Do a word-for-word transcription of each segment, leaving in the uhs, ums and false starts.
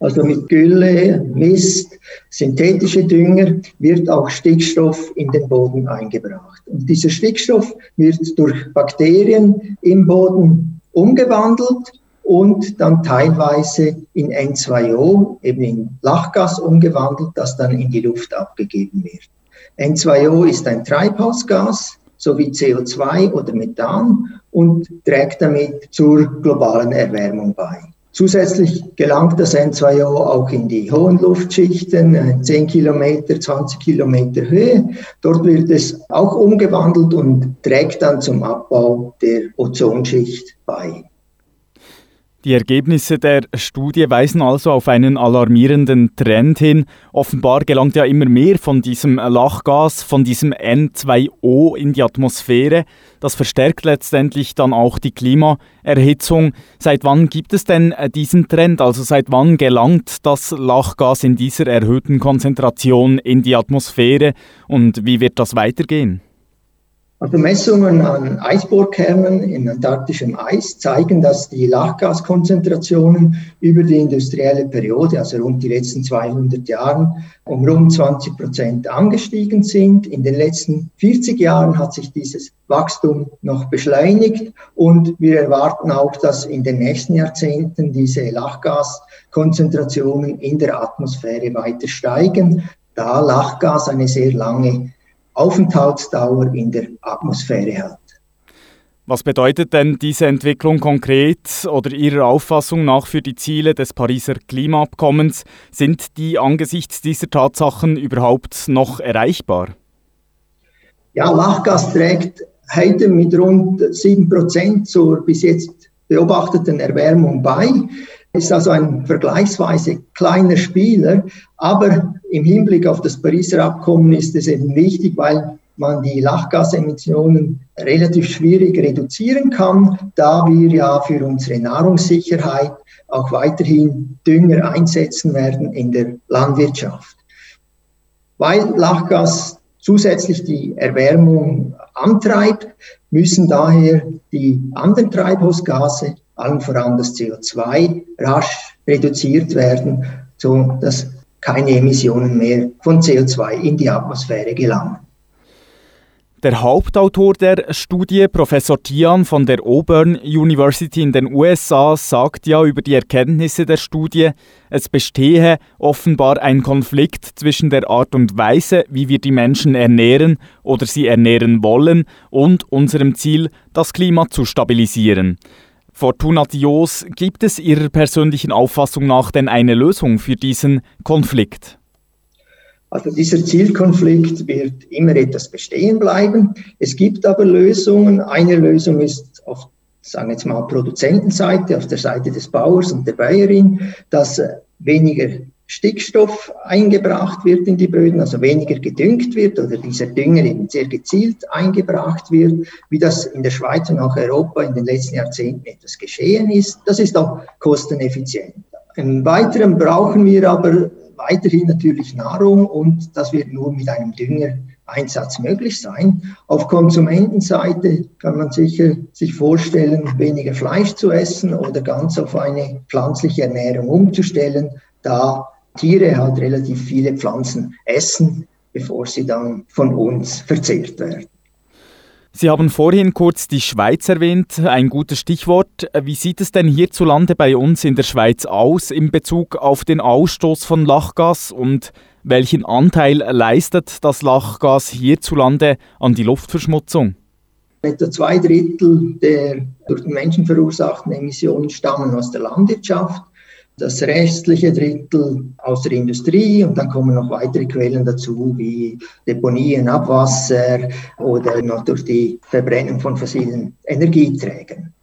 Also mit Gülle, Mist, synthetische Dünger wird auch Stickstoff in den Boden eingebracht. Und dieser Stickstoff wird durch Bakterien im Boden umgewandelt und dann teilweise in N zwei O, eben in Lachgas umgewandelt, das dann in die Luft abgegeben wird. N zwei O ist ein Treibhausgas, so wie C O zwei oder Methan, und trägt damit zur globalen Erwärmung bei. Zusätzlich gelangt das N zwei O auch in die hohen Luftschichten, zehn Kilometer, zwanzig Kilometer Höhe. Dort wird es auch umgewandelt und trägt dann zum Abbau der Ozonschicht bei. Die Ergebnisse der Studie weisen also auf einen alarmierenden Trend hin. Offenbar gelangt ja immer mehr von diesem Lachgas, von diesem N zwei O in die Atmosphäre. Das verstärkt letztendlich dann auch die Klimaerhitzung. Seit wann gibt es denn diesen Trend? Also seit wann gelangt das Lachgas in dieser erhöhten Konzentration in die Atmosphäre und wie wird das weitergehen? Also Messungen an Eisbohrkernen in antarktischem Eis zeigen, dass die Lachgaskonzentrationen über die industrielle Periode, also rund die letzten zweihundert Jahren, um rund zwanzig Prozent angestiegen sind. In den letzten vierzig Jahren hat sich dieses Wachstum noch beschleunigt und wir erwarten auch, dass in den nächsten Jahrzehnten diese Lachgaskonzentrationen in der Atmosphäre weiter steigen, da Lachgas eine sehr lange Aufenthaltsdauer in der Atmosphäre hat. Was bedeutet denn diese Entwicklung konkret oder Ihrer Auffassung nach für die Ziele des Pariser Klimaabkommens? Sind die angesichts dieser Tatsachen überhaupt noch erreichbar? Ja, Lachgas trägt heute mit rund sieben Prozent zur bis jetzt beobachteten Erwärmung bei. Ist also ein vergleichsweise kleiner Spieler, aber im Hinblick auf das Pariser Abkommen ist es eben wichtig, weil man die Lachgasemissionen relativ schwierig reduzieren kann, da wir ja für unsere Nahrungssicherheit auch weiterhin Dünger einsetzen werden in der Landwirtschaft. Weil Lachgas zusätzlich die Erwärmung antreibt, müssen daher die anderen Treibhausgase, allen voran das C O zwei, rasch reduziert werden, sodass keine Emissionen mehr von C O zwei in die Atmosphäre gelangen. Der Hauptautor der Studie, Professor Tian von der Auburn University in den U S A, sagt ja über die Erkenntnisse der Studie, es bestehe offenbar ein Konflikt zwischen der Art und Weise, wie wir die Menschen ernähren oder sie ernähren wollen, und unserem Ziel, das Klima zu stabilisieren. Fortuna Dios, gibt es Ihrer persönlichen Auffassung nach denn eine Lösung für diesen Konflikt? Also dieser Zielkonflikt wird immer etwas bestehen bleiben. Es gibt aber Lösungen. Eine Lösung ist auf, sagen wir jetzt mal, Produzentenseite, auf der Seite des Bauers und der Bäuerin, dass weniger Stickstoff eingebracht wird in die Böden, also weniger gedüngt wird oder dieser Dünger eben sehr gezielt eingebracht wird, wie das in der Schweiz und auch Europa in den letzten Jahrzehnten etwas geschehen ist. Das ist auch kosteneffizient. Im Weiteren brauchen wir aber weiterhin natürlich Nahrung und das wird nur mit einem Düngereinsatz möglich sein. Auf Konsumentenseite kann man sicher sich vorstellen, weniger Fleisch zu essen oder ganz auf eine pflanzliche Ernährung umzustellen, da Tiere halt relativ viele Pflanzen essen, bevor sie dann von uns verzehrt werden. Sie haben vorhin kurz die Schweiz erwähnt, ein gutes Stichwort. Wie sieht es denn hierzulande bei uns in der Schweiz aus in Bezug auf den Ausstoß von Lachgas und welchen Anteil leistet das Lachgas hierzulande an die Luftverschmutzung? Etwa zwei Drittel der durch den Menschen verursachten Emissionen stammen aus der Landwirtschaft. Das restliche Drittel aus der Industrie und dann kommen noch weitere Quellen dazu, wie Deponien, Abwasser oder noch durch die Verbrennung von fossilen Energieträgern.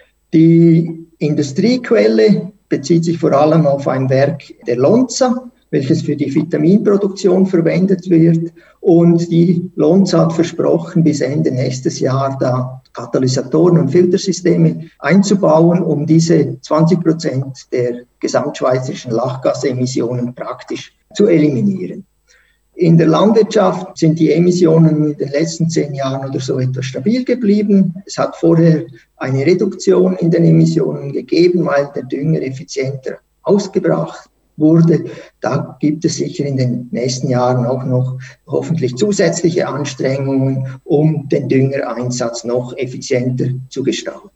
Die Industriequelle bezieht sich vor allem auf ein Werk der Lonza, welches für die Vitaminproduktion verwendet wird. Und die Lonza hat versprochen, bis Ende nächstes Jahr da Katalysatoren und Filtersysteme einzubauen, um diese zwanzig Prozent der gesamtschweizerischen Lachgasemissionen praktisch zu eliminieren. In der Landwirtschaft sind die Emissionen in den letzten zehn Jahren oder so etwas stabil geblieben. Es hat vorher eine Reduktion in den Emissionen gegeben, weil der Dünger effizienter ausgebracht wurde. Da gibt es sicher in den nächsten Jahren auch noch hoffentlich zusätzliche Anstrengungen, um den Düngereinsatz noch effizienter zu gestalten.